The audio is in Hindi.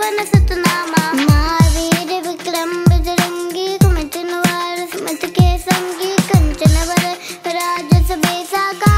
भुवन सतनामा। महावीर विक्रम बजरंगी, कुमति निवार सुमति के संगी, कंचन वर राज सभेसा।